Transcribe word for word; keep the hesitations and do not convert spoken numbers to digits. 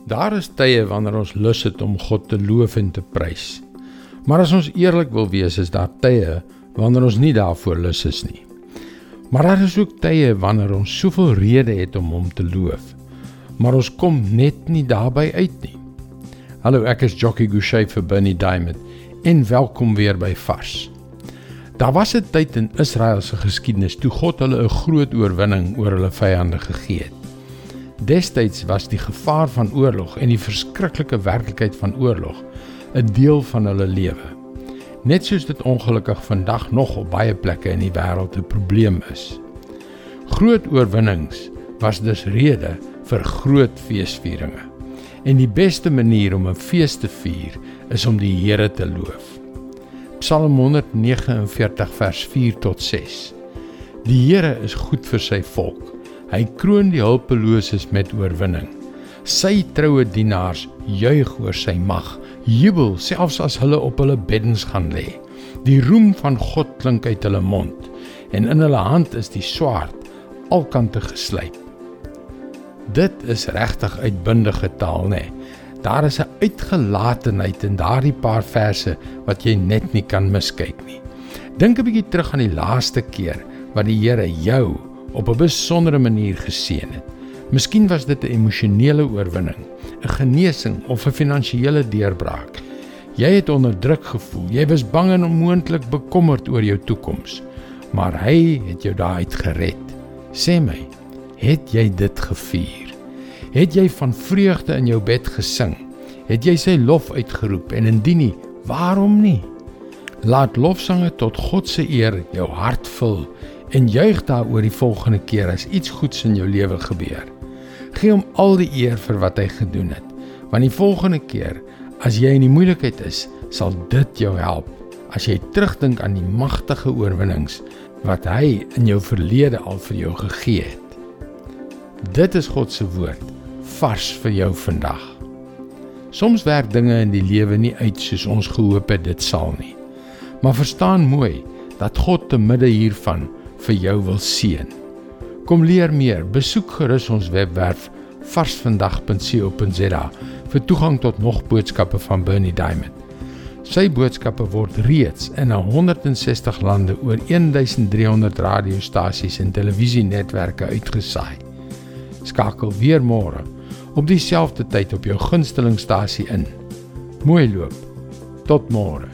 Daar is tye wanneer ons lus het om God te loof en te prys. Maar as ons eerlik wil wees, is daar tye wanneer ons nie daarvoor lus is nie. Maar daar is ook tye wanneer ons soveel rede het om hom te loof, maar ons kom net nie daarby uit nie. Hallo, ek is Jockey Gouchee vir Bernie Diamond en welkom weer by Vars. Daar was 'n tyd in Israel se geskiedenis toe God hulle 'n groot oorwinning oor hulle vyande gegee het. Destyds was die gevaar van oorlog en die verskriklike werklikheid van oorlog 'n deel van hulle lewe. Net soos dit ongelukkig vandag nog op baie plekke in die wêreld 'n probleem is. Groot oorwinnings was dus rede vir groot feesvieringe. En die beste manier om 'n fees te vier is om die Here te loof. Psalm honderd vyf nege vers vier tot ses. Die Here is goed vir sy volk. Hy kroon die hulpeloses met oorwinning. Sy troue dienaars juig oor sy mag, jubel selfs as hulle op hulle beddens gaan lê. Die roem van God klink uit hulle mond, en in hulle hand is die swaard alkante geslyp. Dit is regtig uitbundige taal, né? Daar is 'n uitgelatenheid in daardie paar verse wat jy net nie kan miskyk nie. Dink 'n bietjie terug aan die laaste keer wat die Here jou op 'n besondere manier geseën het. Miskien was dit 'n emosionele oorwinning, 'n genesing of 'n finansiële deurbraak. Jy het onder druk gevoel, jy was bang en onmoontlik bekommerd oor jou toekoms, maar hy het jou daaruit gered. Sê my, het jy dit gevier? Het jy van vreugde in jou bed gesing? Het jy sy lof uitgeroep en indien nie, waarom nie? Laat lofsange tot God se eer jou hart vul en juig daaroor die volgende keer as iets goeds in jou lewe gebeur. Gee hom al die eer vir wat hy gedoen het, want die volgende keer, as jy in die moeilikheid is, sal dit jou help, as jy terugdink aan die magtige oorwinnings, wat hy in jou verlede al vir jou gegee het. Dit is God se woord, vars vir jou vandag. Soms werk dinge in die lewe nie uit soos ons gehoop het dit sal nie, maar verstaan mooi, dat God te midde hiervan vir jou wil seën. Kom leer meer, besoek gerus ons webwerf varsvandag punt co punt za vir toegang tot nog boodskappe van Bernie Diamond. Sy boodskappe word reeds in honderd sestig lande oor duisend driehonderd radiostasies en televisienetwerke uitgesaai. Skakel weer môre op dieselfde tyd op jou gunstelingstasie in. Mooi loop. Tot môre.